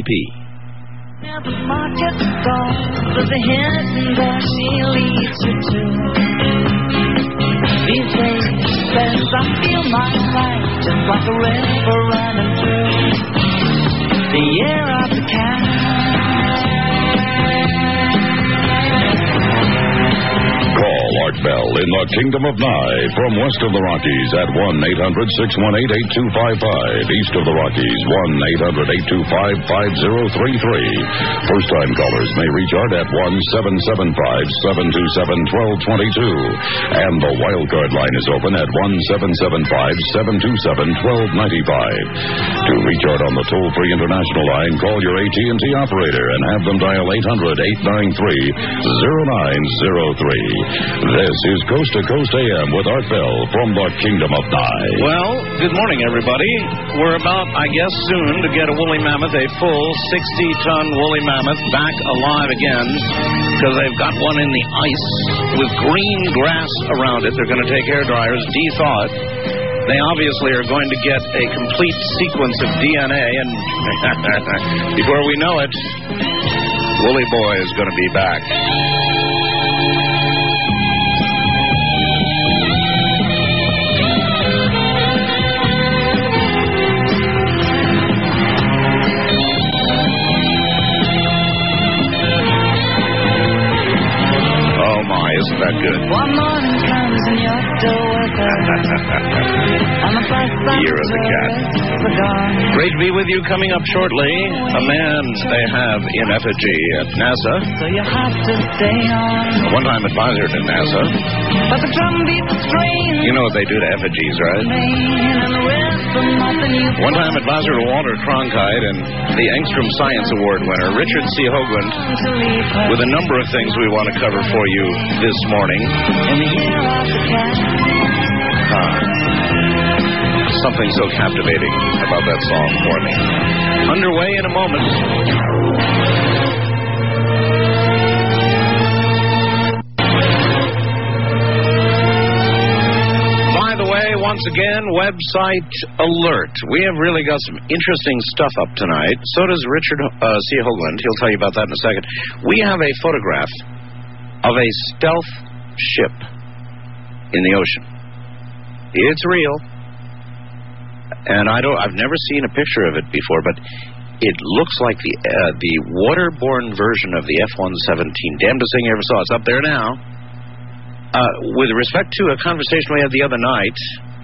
Now the market stalls of the hidden door she leads you to. These days, says I feel my life just like a river running through the year of the cat. Call Art Bell in the Kingdom of Nye from west of the Rockies at 1-800-618-8255. East of the Rockies, 1-800-825-5033. First-time callers may reach Art at 1-775-727-1222. And the wildcard line is open at 1-775-727-1295. To reach Art on the toll-free international line, call your AT&T operator and have them dial 800-893-0903. This is Coast to Coast AM with Art Bell from the Kingdom of Nye. Well, good morning, everybody. We're about, I guess, soon to get a woolly mammoth, a full 60-ton woolly mammoth, back alive again, because they've got one in the ice with green grass around it. They're going to take hair dryers, de-thaw it. They obviously are going to get a complete sequence of DNA, and before we know it, Woolly Boy is going to be back. Isn't that good? One morning comes and you're still working. Year of the cat. Great to be with you. Coming up shortly, a man they have in effigy at NASA. So you have to stay on. One-time advisor to NASA. But the drum beats strange. You know what they do to effigies, right? One-time advisor to Walter Cronkite and the Engstrom Science Award winner, Richard C. Hoagland, with a number of things we want to cover for you this morning. Something so captivating about that song for me. Underway in a moment. By the way, once again, website alert. We have really got some interesting stuff up tonight. So does Richard C. Hoagland. He'll tell you about that in a second. We have a photograph of a stealth ship in the ocean. It's real. And I've never seen a picture of it before, but it looks like the waterborne version of the F-117. Damnedest thing you ever saw. It's up there now. With respect to a conversation we had the other night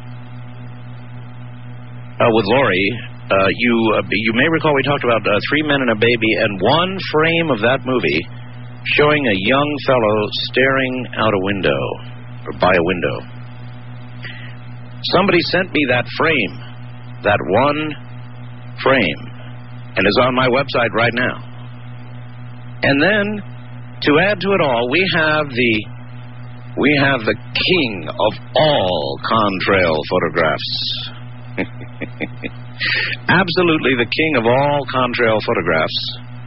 with Lori, you may recall we talked about Three Men and a Baby, and one frame of that movie showing a young fellow staring out a window, or by a window. Somebody sent me that frame, that one frame, and is on my website right now. And then, to add to it all, we have the king of all contrail photographs. Absolutely the king of all contrail photographs.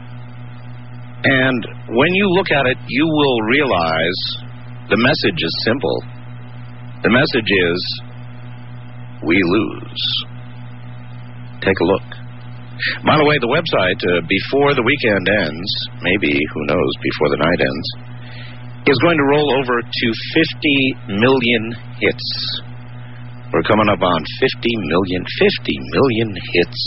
And when you look at it, you will realize the message is simple. The message is, we lose. Take a look. By the way, the website, before the weekend ends, maybe, who knows, before the night ends, is going to roll over to 50 million hits. We're coming up on 50 million hits.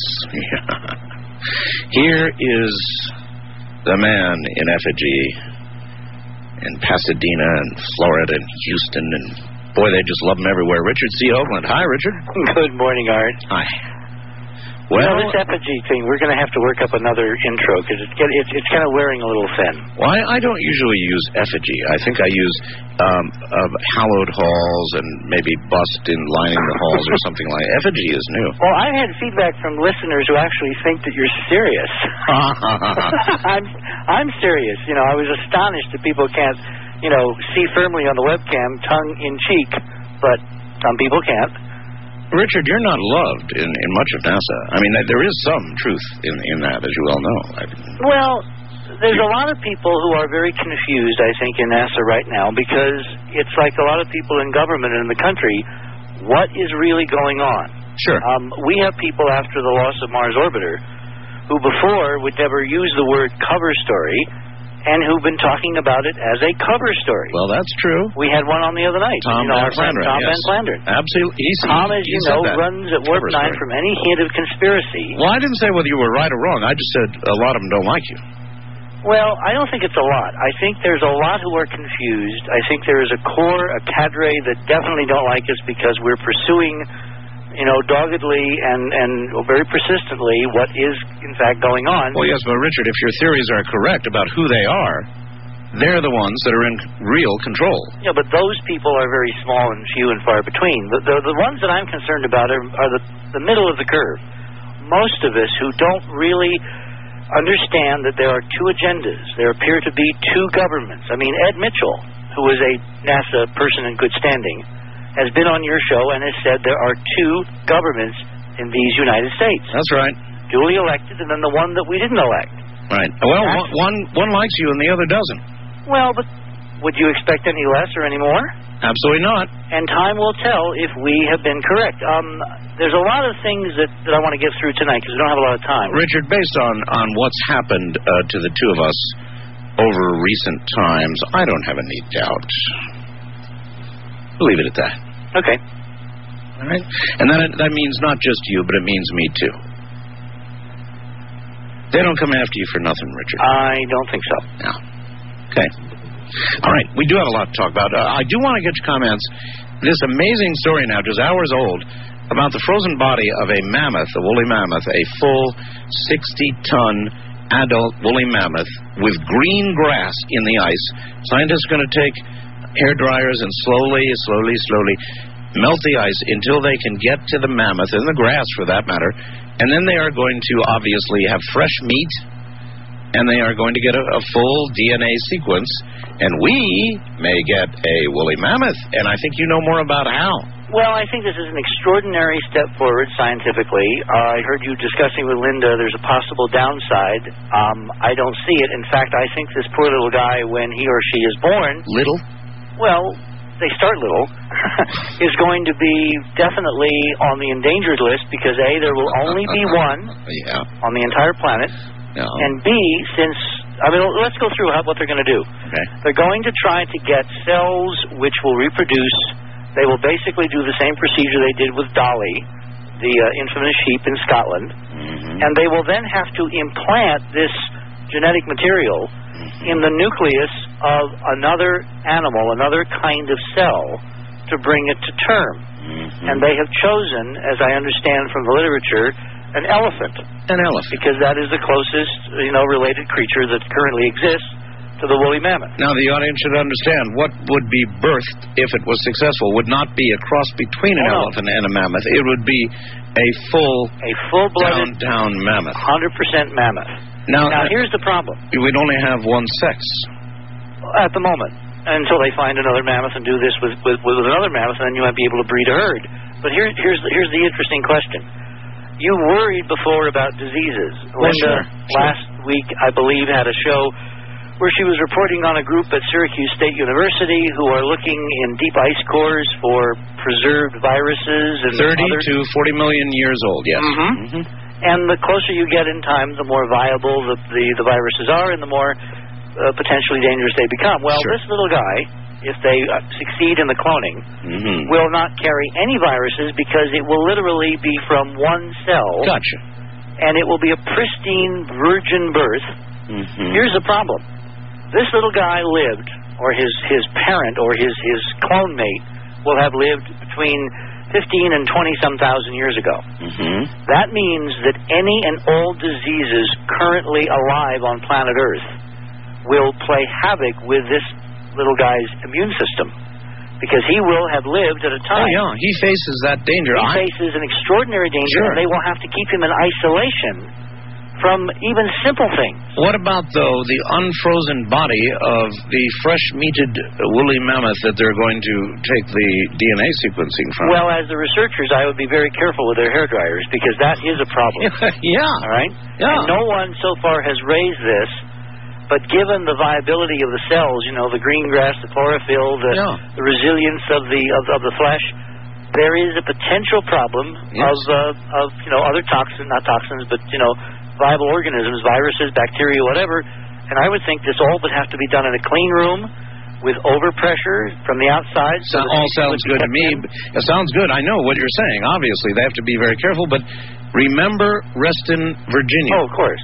Here is the man in effigy in Pasadena and Florida and Houston, and boy, they just love him everywhere. Richard C. Hoagland. Hi, Richard. Good morning, Art. Hi. Well, this effigy thing, we're going to have to work up another intro because it's kind of wearing a little thin. Well, I don't usually use effigy. I think I use hallowed halls and maybe bust in lining the halls or something like that. Effigy is new. Well, I've had feedback from listeners who actually think that you're serious. I'm serious. You know, I was astonished that people can't, see firmly on the webcam, tongue in cheek, but some people can't. Richard, you're not loved in much of NASA. I mean, there is some truth in that, as you well know. Well, there's a lot of people who are very confused, I think, in NASA right now, because it's like a lot of people in government and in the country, what is really going on? Sure. We have people after the loss of Mars Orbiter who before would never use the word cover story, and who've been talking about it as a cover story. Well, that's true. We had one on the other night. Tom Van Flandern. Tom Van Flandern. Absolutely. Tom, as you know, runs at Warp 9 from any hint of conspiracy. Well, I didn't say whether you were right or wrong. I just said a lot of them don't like you. Well, I don't think it's a lot. I think there's a lot who are confused. I think there is a core, a cadre that definitely don't like us because we're pursuing, doggedly and very persistently what is, in fact, going on. Well, yes, but Richard, if your theories are correct about who they are, they're the ones that are in real control. Yeah, but those people are very small and few and far between. The ones that I'm concerned about are the middle of the curve. Most of us who don't really understand that there are two agendas. There appear to be two governments. I mean, Ed Mitchell, who is a NASA person in good standing, has been on your show and has said there are two governments in these United States. That's right. Duly elected, and then the one that we didn't elect. Right. Well, one likes you and the other doesn't. Well, but would you expect any less or any more? Absolutely not. And time will tell if we have been correct. There's a lot of things that I want to get through tonight because we don't have a lot of time. Richard, based on what's happened to the two of us over recent times, I don't have any doubt. We'll leave it at that. Okay. All right. And that means not just you, but it means me too. They don't come after you for nothing, Richard. I don't think so. No. Okay. All right. We do have a lot to talk about. I do want to get your comments. This amazing story now, just hours old, about the frozen body of a mammoth, a woolly mammoth, a full 60-ton adult woolly mammoth with green grass in the ice. Scientists are going to take hair dryers and slowly melt the ice until they can get to the mammoth, and the grass for that matter, and then they are going to obviously have fresh meat, and they are going to get a full DNA sequence, and we may get a woolly mammoth, and I think you know more about how. Well, I think this is an extraordinary step forward scientifically. I heard you discussing with Linda there's a possible downside. I don't see it. In fact, I think this poor little guy, when he or she is born... Little? Well, they start little, is going to be definitely on the endangered list because, A, there will only be one on the entire planet, and B, let's go through what they're going to do. Okay. They're going to try to get cells which will reproduce. They will basically do the same procedure they did with Dolly, the infamous sheep in Scotland, and they will then have to implant this genetic material in the nucleus of another animal, another kind of cell, to bring it to term. And they have chosen, as I understand from the literature, an elephant. An elephant. Because that is the closest, related creature that currently exists to the woolly mammoth. Now, the audience should understand what would be birthed, if it was successful, would not be a cross between an elephant and a mammoth. It would be a full-blooded down mammoth. 100% mammoth. Now, here's the problem. We'd only have one sex. At the moment. Until they find another mammoth and do this with another mammoth, and then you might be able to breed a herd. But here's the interesting question. You worried before about diseases. Linda, last week, I believe, had a show where she was reporting on a group at Syracuse State University who are looking in deep ice cores for preserved viruses and 30 to 40 million years old, yes. And the closer you get in time, the more viable the viruses are and the more potentially dangerous they become. Well, this little guy, if they succeed in the cloning, will not carry any viruses because it will literally be from one cell. Gotcha. And it will be a pristine virgin birth. Here's the problem. This little guy lived, or his parent or his clone mate will have lived between 15 and 20-some thousand years ago. That means that any and all diseases currently alive on planet Earth will play havoc with this little guy's immune system because he will have lived at a time. Oh, yeah, he faces that danger. He faces an extraordinary danger, and they will have to keep him in isolation from even simple things. What about, though, the unfrozen body of the fresh-meated woolly mammoth that they're going to take the DNA sequencing from? Well, as the researchers, I would be very careful with their hair dryers because that is a problem. All right? Yeah. And no one so far has raised this, but given the viability of the cells, the green grass, the chlorophyll, the resilience of the flesh, there is a potential problem of other toxins, not toxins, but viable organisms, viruses, bacteria, whatever. And I would think this all would have to be done in a clean room with overpressure from the outside. So all sounds good to me. It sounds good. I know what you're saying. Obviously, they have to be very careful. But remember Reston, Virginia. Oh, of course.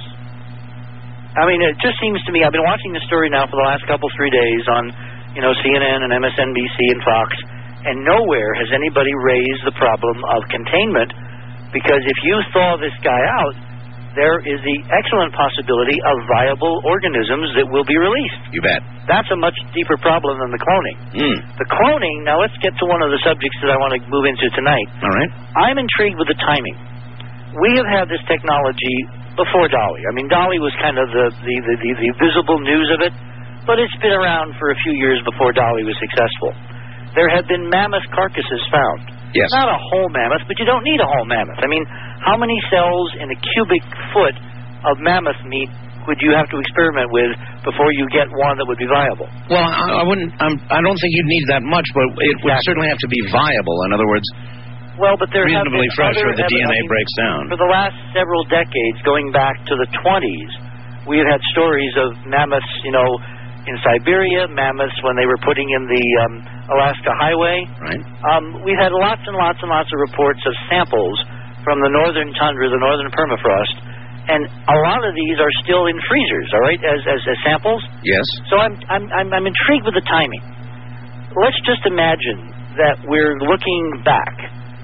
I mean, it just seems to me, I've been watching the story now for the last 3 days on, CNN and MSNBC and Fox, and nowhere has anybody raised the problem of containment, because if you thaw this guy out, there is the excellent possibility of viable organisms that will be released. You bet. That's a much deeper problem than the cloning. The cloning, now let's get to one of the subjects that I want to move into tonight. All right. I'm intrigued with the timing. We have had this technology before Dolly. I mean, Dolly was kind of the visible news of it, but it's been around for a few years before Dolly was successful. There have been mammoth carcasses found. Yes. Not a whole mammoth, but you don't need a whole mammoth. I mean, how many cells in a cubic foot of mammoth meat would you have to experiment with before you get one that would be viable? Well, I wouldn't. I don't think you'd need that much, but it would certainly have to be viable. In other words, well, but there reasonably have been fresh, or the DNA breaks down. For the last several decades, going back to the 20s, we have had stories of mammoths, in Siberia, mammoths when they were putting in the Alaska Highway. Right. We've had lots and lots and lots of reports of samples from the northern tundra, the northern permafrost, and a lot of these are still in freezers, all right, as samples. Yes. So I'm intrigued with the timing. Let's just imagine that we're looking back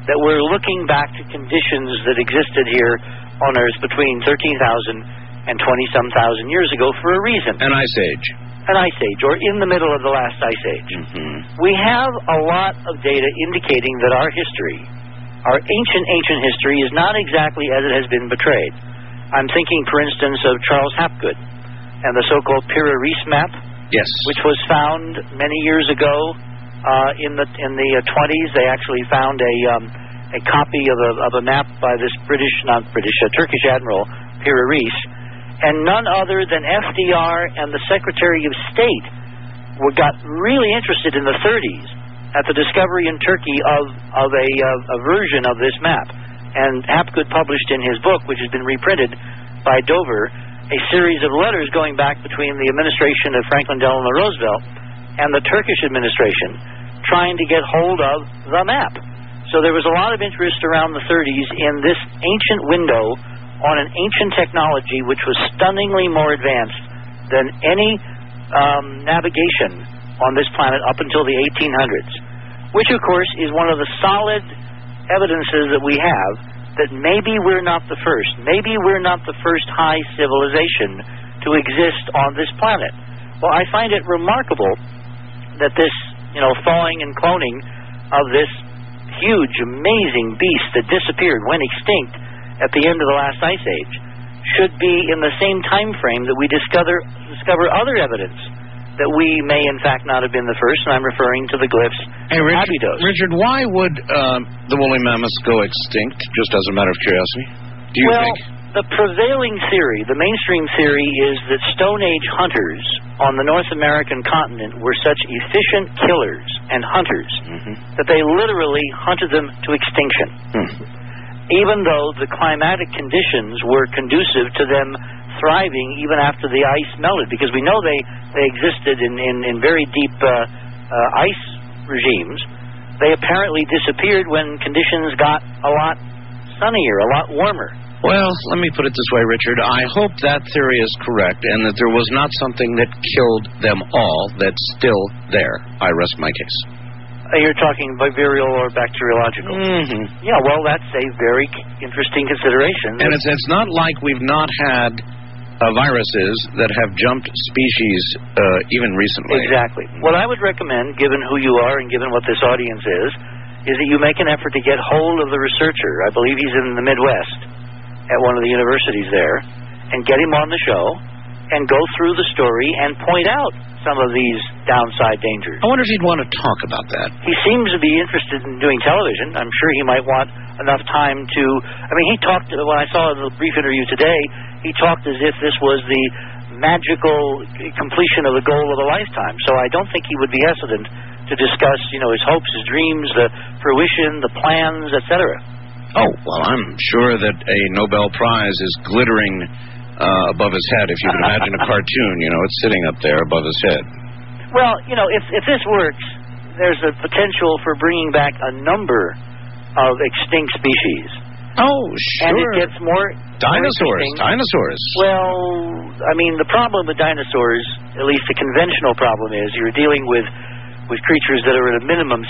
to conditions that existed here on Earth between 13,000 and 20-some thousand years ago for a reason. An ice age. An ice age, or in the middle of the last ice age. We have a lot of data indicating that our history, our ancient history, is not exactly as it has been betrayed. I'm thinking, for instance, of Charles Hapgood and the so-called Pira Reis map, yes, which was found many years ago in the 20s. They actually found a copy of a map by this Turkish admiral, Pira Reis. And none other than FDR and the Secretary of State got really interested in the 30s at the discovery in Turkey of a version of this map. And Hapgood published in his book, which has been reprinted by Dover, a series of letters going back between the administration of Franklin Delano Roosevelt and the Turkish administration trying to get hold of the map. So there was a lot of interest around the 30s in this ancient window on an ancient technology which was stunningly more advanced than any navigation on this planet up until the 1800s, which, of course, is one of the solid evidences that we have that maybe we're not the first. Maybe we're not the first high civilization to exist on this planet. Well, I find it remarkable that this, thawing and cloning of this huge, amazing beast that disappeared, went extinct at the end of the last ice age, should be in the same time frame that we discover other evidence that we may in fact not have been the first, and I'm referring to the glyphs in Abydos. Richard, why would the woolly mammoths go extinct, just as a matter of curiosity? Do you think? The prevailing theory, the mainstream theory, is that Stone Age hunters on the North American continent were such efficient killers and hunters that they literally hunted them to extinction. Even though the climatic conditions were conducive to them thriving even after the ice melted, because we know they existed in very deep ice regimes. They apparently disappeared when conditions got a lot sunnier, a lot warmer. Well, let me put it this way, Richard. I hope that theory is correct and that there was not something that killed them all that's still there. I rest my case. You're talking virial or bacteriological. Yeah, well, that's a very interesting consideration. And it's not like we've not had viruses that have jumped species even recently. Exactly. What I would recommend, given who you are and given what this audience is that you make an effort to get hold of the researcher. I believe he's in the Midwest at one of the universities there, and get him on the show and go through the story and point out some of these downside dangers. I wonder if he'd want to talk about that. He seems to be interested in doing television. I'm sure he might want enough time to... I mean, he talked, when I saw the brief interview today, he talked as if this was the magical completion of the goal of a lifetime. So I don't think he would be hesitant to discuss, his hopes, his dreams, the fruition, the plans, etc. Oh, well, I'm sure that a Nobel Prize is glittering above his head. If you can imagine a cartoon, it's sitting up there above his head. Well, if this works, there's a potential for bringing back a number of extinct species. Oh, sure. And it gets more Dinosaurs. Well, I mean, the problem with dinosaurs, at least the conventional problem, is you're dealing with creatures that are at a minimum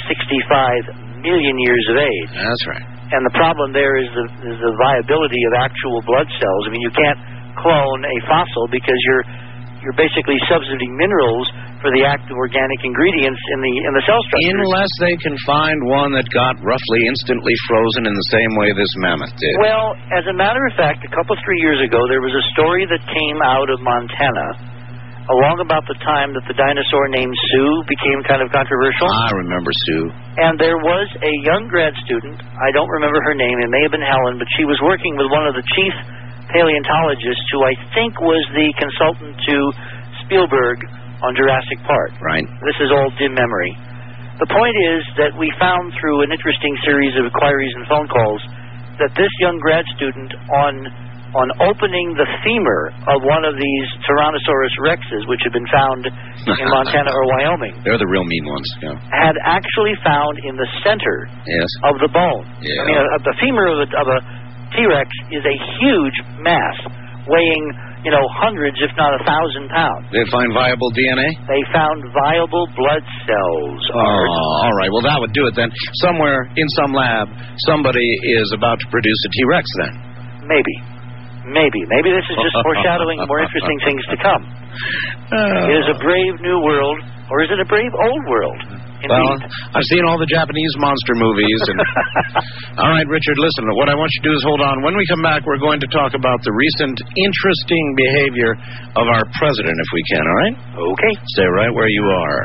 65 million years of age. That's right. And the problem there is the viability of actual blood cells. I mean, you can't clone a fossil because you're basically substituting minerals for the active organic ingredients in the cell structure. Unless they can find one that got roughly instantly frozen in the same way this mammoth did. Well, as a matter of fact, 3 years ago, there was a story that came out of Montana along about the time that the dinosaur named Sue became kind of controversial. I remember Sue. And there was a young grad student, I don't remember her name, it may have been Helen, but she was working with one of the chief paleontologists who I think was the consultant to Spielberg on Jurassic Park. Right. This is all dim memory. The point is that we found through an interesting series of inquiries and phone calls that this young grad student on opening the femur of one of these Tyrannosaurus rexes, which had been found in Montana or Wyoming. They're the real mean ones, yeah. Had actually found in the center of the bone. Yeah. I mean, the femur of a T-Rex is a huge mass, weighing, hundreds, if not 1,000 pounds. They find viable DNA? They found viable blood cells. Oh, all right. Well, that would do it then. Somewhere in some lab, somebody is about to produce a T-Rex then. Maybe. Maybe this is just foreshadowing more interesting things to come. It is a brave new world, or is it a brave old world? Indeed. Well, I've seen all the Japanese monster movies. And all right, Richard, listen, what I want you to do is hold on. When we come back, we're going to talk about the recent interesting behavior of our president, if we can, all right? Okay. Stay right where you are.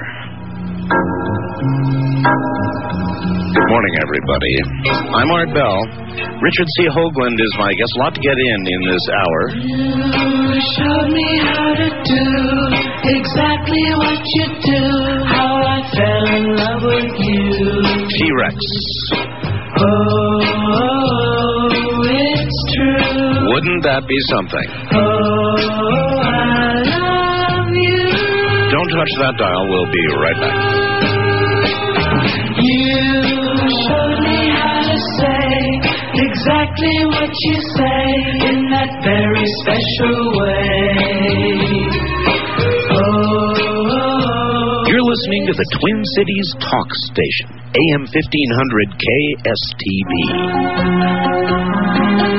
Good morning, everybody. I'm Art Bell. Richard C. Hoagland is my guest. A lot to get in this hour. You showed me how to do exactly what you do. How I fell in love with you. T-Rex. Oh, it's true. Wouldn't that be something? Oh, I love you. Don't touch that dial. We'll be right back. You showed me how to say exactly what you say in that very special way. Oh, you're listening to the Twin Cities Talk Station, AM 1500 KSTP.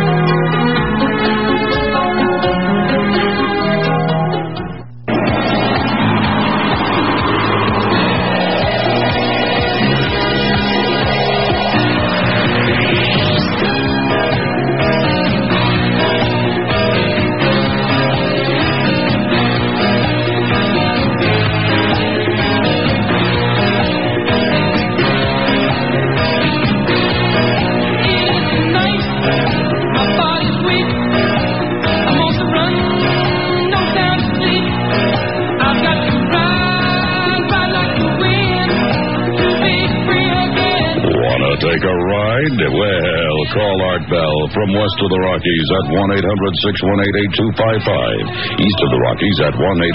Take a ride? Well, call Art Bell from west of the Rockies at 1-800-618-8255. East of the Rockies at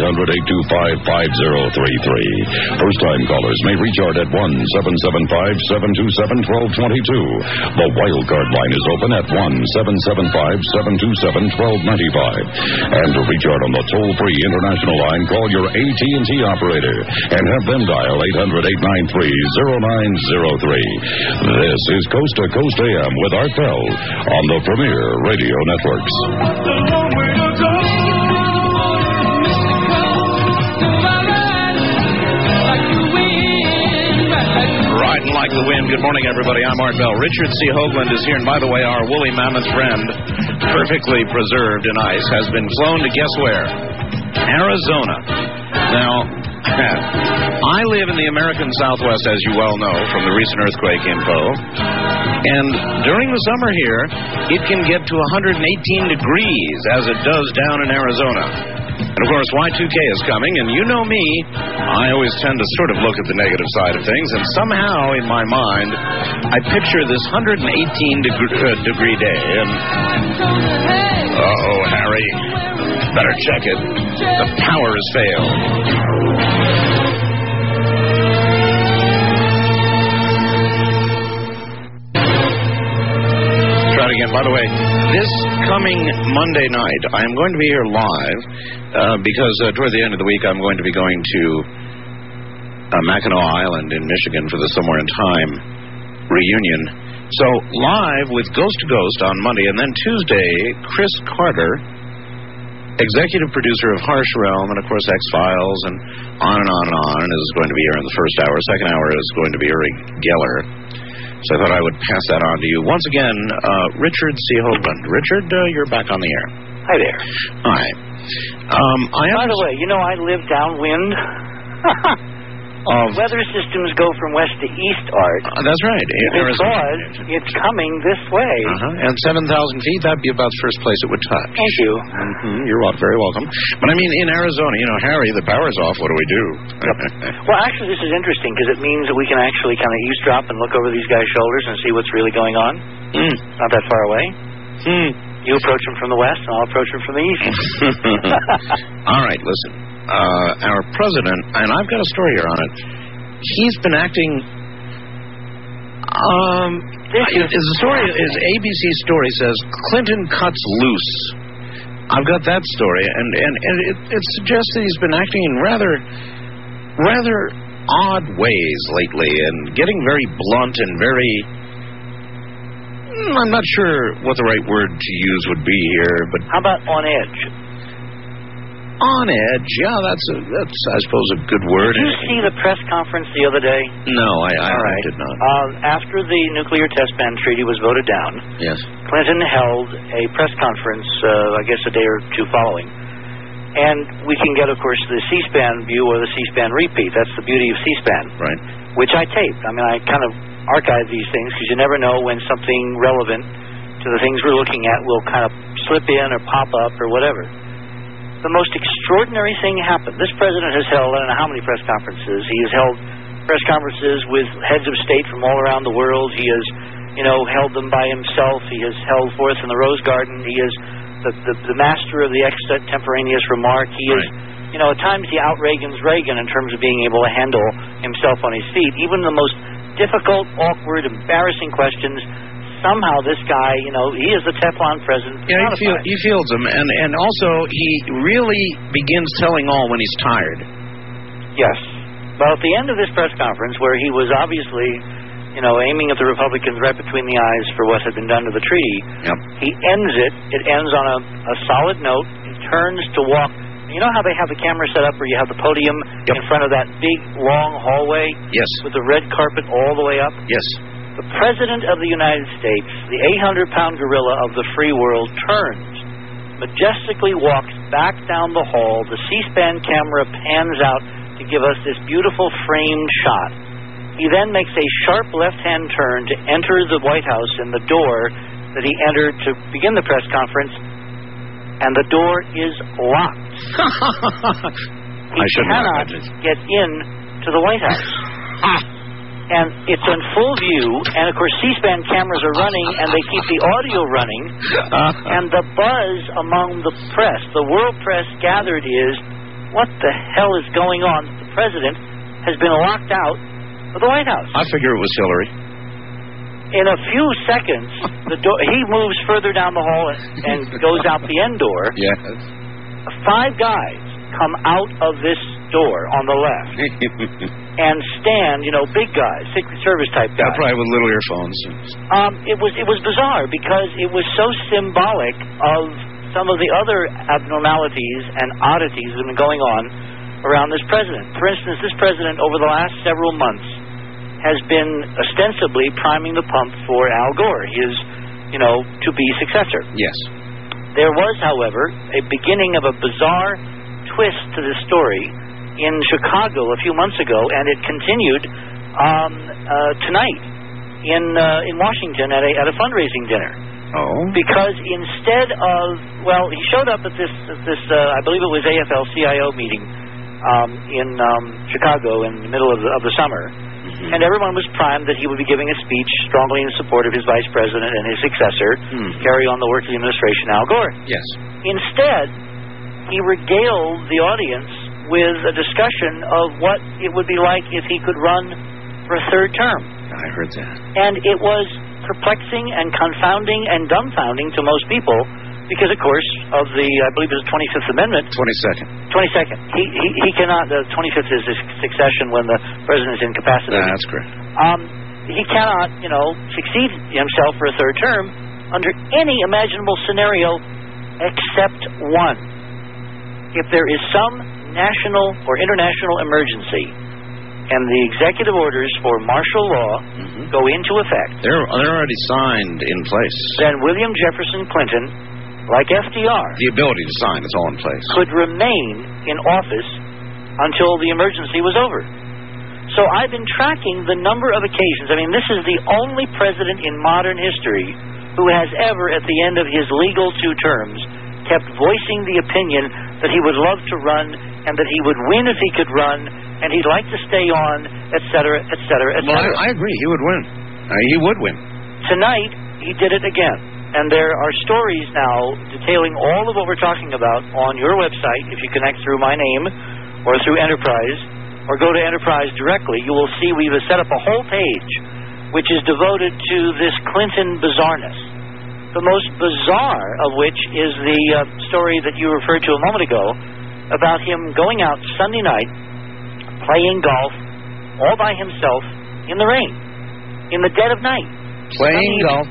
1-800-825-5033. First-time callers may reach Art at 1-775-727-1222. The wildcard line is open at 1-775-727-1295. And to reach Art on the toll-free international line, call your AT&T operator and have them dial 800-893-0903. This is Coast to Coast AM with Art Bell on the Premier Radio Networks. Riding like the wind. Good morning, everybody. I'm Art Bell. Richard C. Hoagland is here. And by the way, our woolly mammoth friend, perfectly preserved in ice, has been flown to guess where? Arizona. Now, I live in the American Southwest, as you well know, from the recent earthquake info. And during the summer here, it can get to 118 degrees, as it does down in Arizona. And, of course, Y2K is coming, and you know me. I always tend to sort of look at the negative side of things, and somehow, in my mind, I picture this 118-degree day, and... Uh-oh, Harry. Better check it. The power has failed. Try it again. By the way, this coming Monday night, I am going to be here live because toward the end of the week, I'm going to be going to Mackinac Island in Michigan for the Somewhere in Time reunion. So, live with Ghost to Ghost on Monday, and then Tuesday, Chris Carter, executive producer of Harsh Realm, and of course X-Files, and on and on and on, is going to be here in the first hour. Second hour is going to be Uri Geller. So I thought I would pass that on to you. Once again, Richard C. Hoagland. Richard, you're back on the air. Hi there. Hi. By the way, you know I live downwind. Weather systems go from west to east, Art. That's right. Because it's coming this way. And 7,000 feet, that'd be about the first place it would touch. Thank you. You're very welcome. But I mean, in Arizona, you know, Harry, the power's off. What do we do? Well, actually, this is interesting because it means that we can actually kind of eavesdrop and look over these guys' shoulders and see what's really going on. Not that far away. You approach them from the west, and I'll approach them from the east. All right, listen. Our president, and I've got a story here on it. He's been acting. The story is ABC story says Clinton cuts loose. I've got that story, and it suggests that he's been acting in rather odd ways lately, and getting very blunt and very. I'm not sure what the right word to use would be here, but how about on edge? On edge, yeah, that's I suppose a good word. Did you see the press conference the other day? No, I did not. After the nuclear test ban treaty was voted down, yes, Clinton held a press conference, I guess a day or two following, and we can get, of course, the C-SPAN view or the C-SPAN repeat. That's the beauty of C-SPAN, right? Which I taped. I mean, I kind of archive these things because you never know when something relevant to the things we're looking at will kind of slip in or pop up or whatever. The most extraordinary thing happened. This president has held, I don't know how many press conferences. He has held press conferences with heads of state from all around the world. He has, held them by himself. He has held forth in the Rose Garden. He is the master of the extemporaneous remark. He is, at times he out-Reagans Reagan in terms of being able to handle himself on his feet. Even the most difficult, awkward, embarrassing questions, somehow this guy, he is the Teflon president. Yeah, he fields them, and also he really begins telling all when he's tired. Yes. Well, at the end of this press conference, where he was obviously, aiming at the Republicans right between the eyes for what had been done to the treaty, he ends it. It ends on a solid note. He turns to walk. You know how they have the camera set up where you have the podium in front of that big, long hallway? Yes. With the red carpet all the way up? Yes. The President of the United States, the 800-pound gorilla of the free world, turns, majestically walks back down the hall. The C-SPAN camera pans out to give us this beautiful framed shot. He then makes a sharp left-hand turn to enter the White House in the door that he entered to begin the press conference, and the door is locked. I cannot get in to the White House. And it's in full view, and of course C-SPAN cameras are running, and they keep the audio running, and the buzz among the press, the world press gathered is, what the hell is going on? The president has been locked out of the White House. I figure it was Hillary. In a few seconds, he moves further down the hall and goes out the end door. Yes. 5 guys come out of this door on the left and stand, big guys, Secret Service type guys. Yeah, probably with little earphones. It was bizarre because it was so symbolic of some of the other abnormalities and oddities that have been going on around this president. For instance, this president over the last several months has been ostensibly priming the pump for Al Gore, his, to-be successor. Yes. There was, however, a beginning of a bizarre twist to this story in Chicago a few months ago, and it continued tonight in Washington at a fundraising dinner. Oh. Because instead of, well, he showed up at this I believe it was AFL-CIO meeting in Chicago in the middle of the summer, and everyone was primed that he would be giving a speech strongly in support of his vice president and his successor, carry on the work of the administration, Al Gore. Yes. Instead, he regaled the audience with a discussion of what it would be like if he could run for a third term. I heard that. And it was perplexing and confounding and dumbfounding to most people because, of course, of the, I believe it was 25th Amendment. 22nd. He cannot, the 25th is his succession when the president is incapacitated. That's correct. He cannot, succeed himself for a third term under any imaginable scenario except one. If there is some national or international emergency and the executive orders for martial law go into effect, they're already signed in place. then William Jefferson Clinton, like FDR, The ability to sign, it's all in place. could remain in office until the emergency was over. So I've been tracking the number of occasions. I mean, this is the only president in modern history who has ever, at the end of his legal 2 terms, kept voicing the opinion that he would love to run and that he would win if he could run and he'd like to stay on, et cetera, et cetera, et Well, cetera. I agree. He would win. He would win. Tonight, he did it again. And there are stories now detailing all of what we're talking about on your website. If you connect through my name or through Enterprise or go to Enterprise directly, you will see we've set up a whole page which is devoted to this Clinton bizarreness. The most bizarre of which is the story that you referred to a moment ago about him going out Sunday night, playing golf all by himself in the rain, in the dead of night. Playing golf,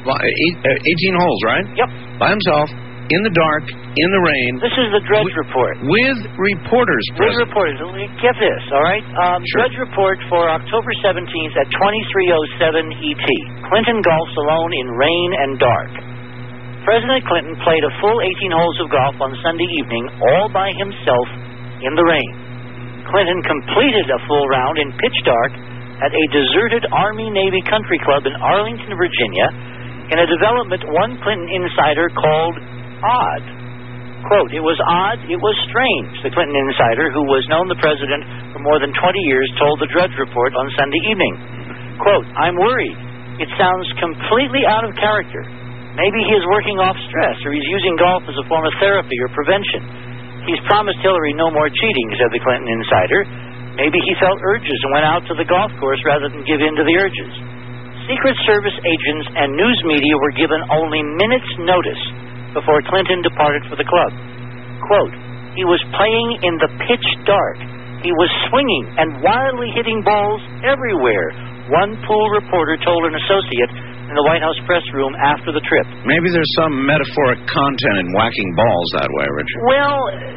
18 holes, right? Yep. By himself, in the dark, in the rain. This is the Drudge Report. With reporters Drudge present. Report. Get this, all right? Sure. Drudge Report for October 17th at 23:07 ET. Clinton golfs alone in rain and dark. President Clinton played a full 18 holes of golf on Sunday evening, all by himself in the rain. Clinton completed a full round in pitch dark at a deserted Army-Navy country club in Arlington, Virginia, in a development one Clinton insider called odd. Quote, "It was odd, it was strange," the Clinton insider, who was known the president for more than 20 years, told the Drudge Report on Sunday evening. Quote, "I'm worried. It sounds completely out of character. Maybe he is working off stress, or he's using golf as a form of therapy or prevention. He's promised Hillary no more cheating," said the Clinton insider. "Maybe he felt urges and went out to the golf course rather than give in to the urges." Secret Service agents and news media were given only minutes' notice before Clinton departed for the club. Quote, "He was playing in the pitch dark. He was swinging and wildly hitting balls everywhere," one pool reporter told an associate in the White House press room after the trip. Maybe there's some metaphoric content in whacking balls that way, Richard. Well,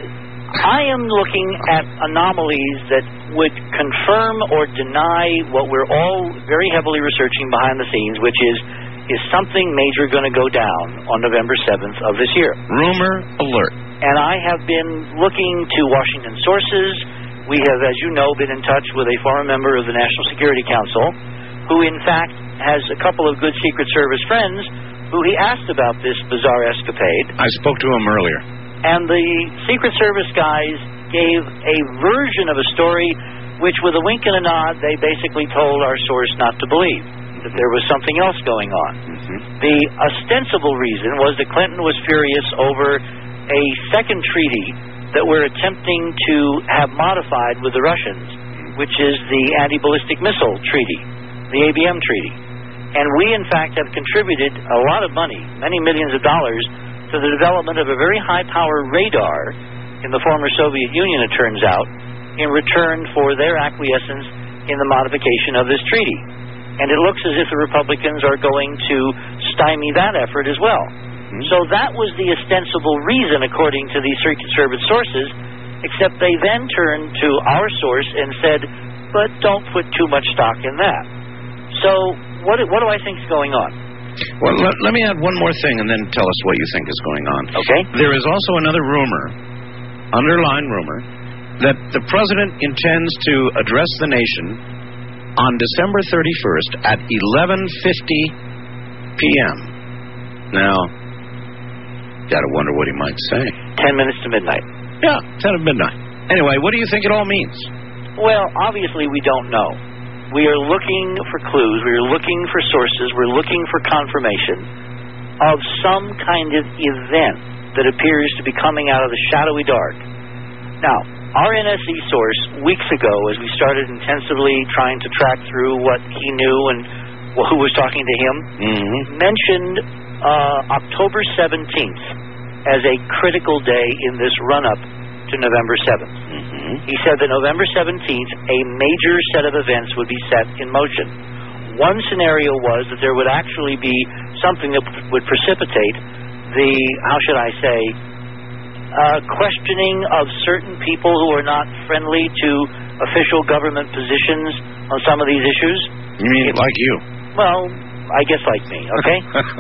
I am looking at anomalies that would confirm or deny what we're all very heavily researching behind the scenes, which is something major going to go down on November 7th of this year? Rumor alert. And I have been looking to Washington sources. We have, as you know, been in touch with a former member of the National Security Council, who in fact has a couple of good Secret Service friends who he asked about this bizarre escapade. I spoke to him earlier. And the Secret Service guys gave a version of a story which, with a wink and a nod, they basically told our source not to believe, that there was something else going on. The ostensible reason was that Clinton was furious over a second treaty that we're attempting to have modified with the Russians, which is the Anti-Ballistic Missile Treaty, the ABM Treaty. And we, in fact, have contributed a lot of money, many millions of dollars, to the development of a very high-power radar in the former Soviet Union, it turns out, in return for their acquiescence in the modification of this treaty. And it looks as if the Republicans are going to stymie that effort as well. So that was the ostensible reason, according to these Secret Service sources, except they then turned to our source and said, but don't put too much stock in that. So what do I think is going on? Well, let me add one more thing and then tell us what you think is going on. Okay. There is also another rumor, underlying rumor, that the president intends to address the nation on December 31st at 11:50 p.m. Now, Gotta wonder what he might say. 10 minutes to midnight. Yeah, 10 at midnight. Anyway, what do you think it all means? Well, obviously we don't know. We are looking for clues. We are looking for sources. We're looking for confirmation of some kind of event that appears to be coming out of the shadowy dark. Now, our NSE source, weeks ago, as we started intensively trying to track through what he knew and who was talking to him, mentioned October 17th as a critical day in this run-up to November 7th. He said that November 17th, a major set of events would be set in motion. One scenario was that there would actually be something that would precipitate the, how should I say, questioning of certain people who are not friendly to official government positions on some of these issues. You mean like you? Well, I guess like me, okay?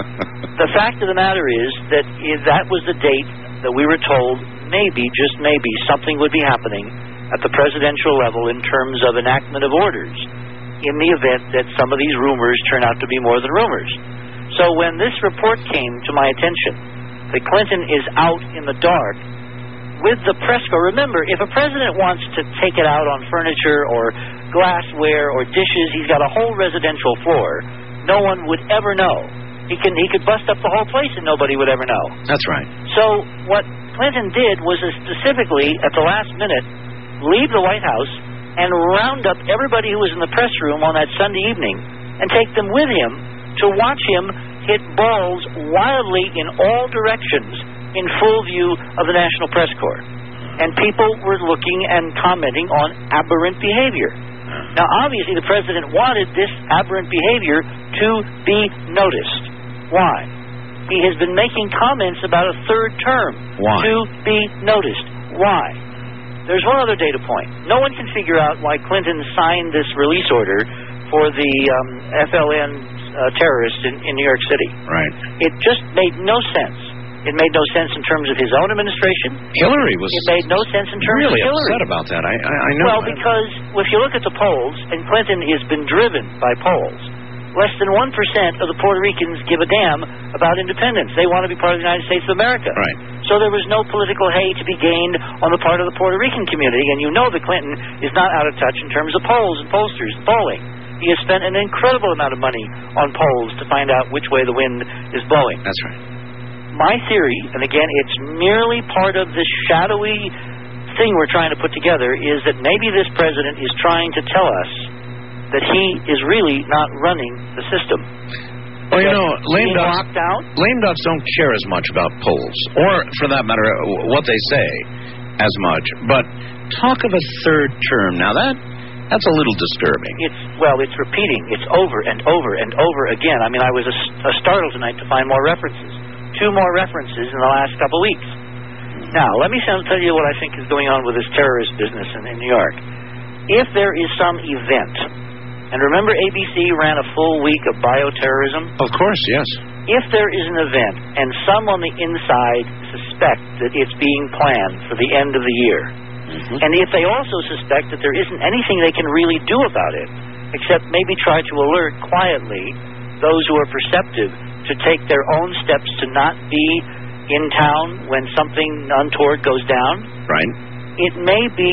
The fact of the matter is that that was the date that we were told maybe, just maybe, something would be happening at the presidential level in terms of enactment of orders in the event that some of these rumors turn out to be more than rumors. So when this report came to my attention that Clinton is out in the dark with the press corps, remember, if a president wants to take it out on furniture or glassware or dishes, he's got a whole residential floor. No one would ever know. He could bust up the whole place and nobody would ever know. That's right. So what Clinton did was specifically, at the last minute, leave the White House and round up everybody who was in the press room on that Sunday evening and take them with him to watch him hit balls wildly in all directions in full view of the National Press Corps. And people were looking and commenting on aberrant behavior. Now, obviously, the president wanted this aberrant behavior to be noticed. Why? He has been making comments about a third term. Why? To be noticed. Why? There's one other data point. No one can figure out why Clinton signed this release order for the FLN terrorists in New York City. Right. It just made no sense. It made no sense in terms of his own administration. Hillary was... It made no sense in terms really of Hillary. upset about that. I know. Well, because if you look at the polls, and Clinton has been driven by polls, less than 1% of the Puerto Ricans give a damn about independence. They want to be part of the United States of America. Right. So there was no political hay to be gained on the part of the Puerto Rican community, and you know that Clinton is not out of touch in terms of polls and pollsters and polling. He has spent an incredible amount of money on polls to find out which way the wind is blowing. That's right. My theory, and again, it's merely part of this shadowy thing we're trying to put together, is that maybe this president is trying to tell us that he is really not running the system. Well, you know, lame ducks don't care as much about polls, or, for that matter, what they say as much. But talk of a third term. Now, that's a little disturbing. It's repeating. It's over and over and over again. I mean, I was startled tonight to find more references. 2 more references in the last couple of weeks. Now, let me tell you what I think is going on with this terrorist business in New York. If there is some event, and remember ABC ran a full week of bioterrorism? Of course, yes. If there is an event, and some on the inside suspect that it's being planned for the end of the year, and if they also suspect that there isn't anything they can really do about it, except maybe try to alert quietly those who are perceptive to take their own steps to not be in town when something untoward goes down. Right. It may be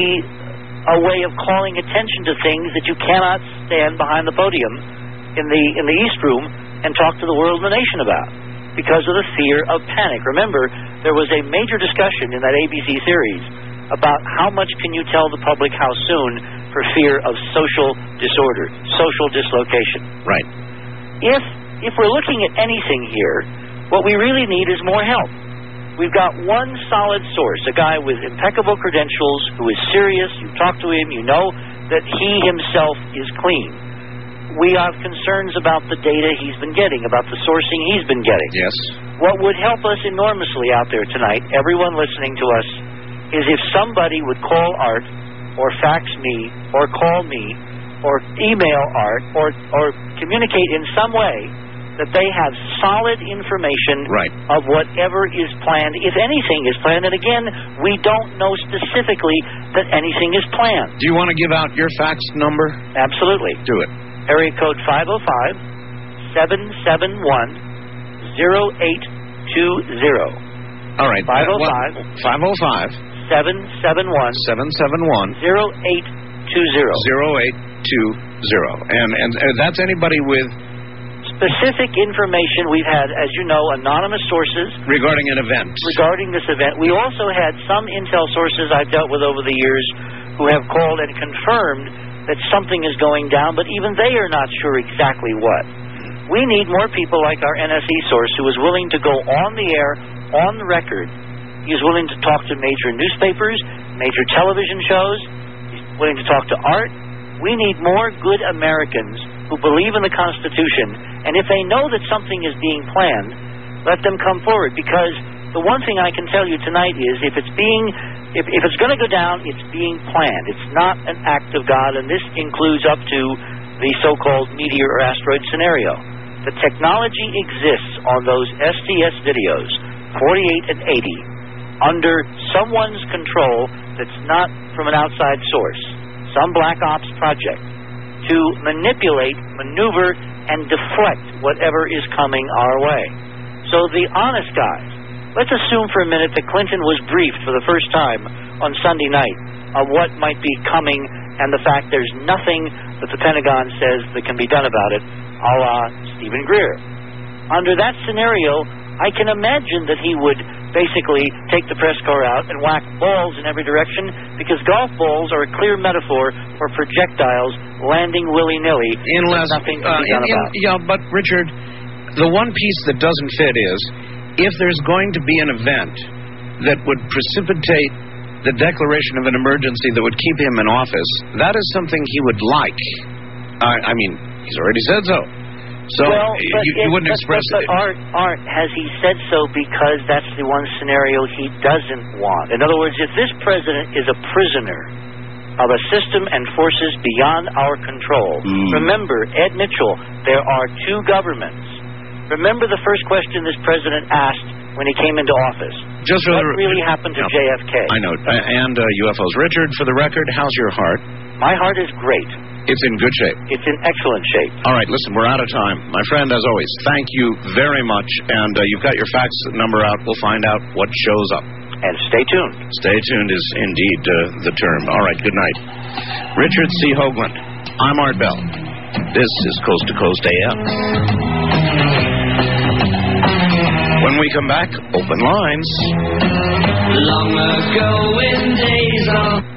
a way of calling attention to things that you cannot stand behind the podium in the East Room and talk to the world and the nation about because of the fear of panic. Remember, there was a major discussion in that ABC series about how much can you tell the public how soon for fear of social disorder, social dislocation. Right. If we're looking at anything here, what we really need is more help. We've got one solid source, a guy with impeccable credentials who is serious. You talk to him, you know that he himself is clean. We have concerns about the data he's been getting, about the sourcing he's been getting. Yes. What would help us enormously out there tonight, everyone listening to us, is if somebody would call Art or fax me or call me or email Art or communicate in some way that they have solid information of whatever is planned, if anything is planned. And again, we don't know specifically that anything is planned. Do you want to give out your fax number? Absolutely. Do it. Area code 505-771-0820. All right. 505. 505. 771. 771. 0820. 0820. And that's anybody with specific information. We've had, as you know, anonymous sources regarding an event. Regarding this event. We also had some intel sources I've dealt with over the years who have called and confirmed that something is going down, but even they are not sure exactly what. We need more people like our NSE source who is willing to go on the air, on the record. He is willing to talk to major newspapers, major television shows. He's willing to talk to art. We need more good Americans who believe in the Constitution, and if they know that something is being planned, let them come forward, because the one thing I can tell you tonight is if it's going to go down, it's being planned. It's not an act of God, and this includes up to the so-called meteor or asteroid scenario. The technology exists on those STS videos, 48 and 80, under someone's control that's not from an outside source, some black ops project, to manipulate, maneuver, and deflect whatever is coming our way. So the honest guys, let's assume for a minute that Clinton was briefed for the first time on Sunday night of what might be coming and the fact there's nothing that the Pentagon says that can be done about it, a la Stephen Greer. Under that scenario, I can imagine that he would basically take the press corps out and whack balls in every direction, because golf balls are a clear metaphor for projectiles landing willy-nilly. Nothing can be done about. Yeah, but Richard, the one piece that doesn't fit is, if there's going to be an event that would precipitate the declaration of an emergency that would keep him in office, that is something he would like. I mean, he's already said so. So you wouldn't express it. But Art, has he said so because that's the one scenario he doesn't want? In other words, if this president is a prisoner of a system and forces beyond our control, remember, Ed Mitchell, there are two governments. Remember the first question this president asked when he came into office. What really happened to JFK? I know. And UFOs. Richard, for the record, how's your heart? My heart is great. It's in good shape. It's in excellent shape. All right, listen, we're out of time. My friend, as always, thank you very much. And you've got your fax number out. We'll find out what shows up. And stay tuned. Stay tuned is indeed the term. All right, good night. Richard C. Hoagland. I'm Art Bell. This is Coast to Coast AM. When we come back, open lines. Long ago in days of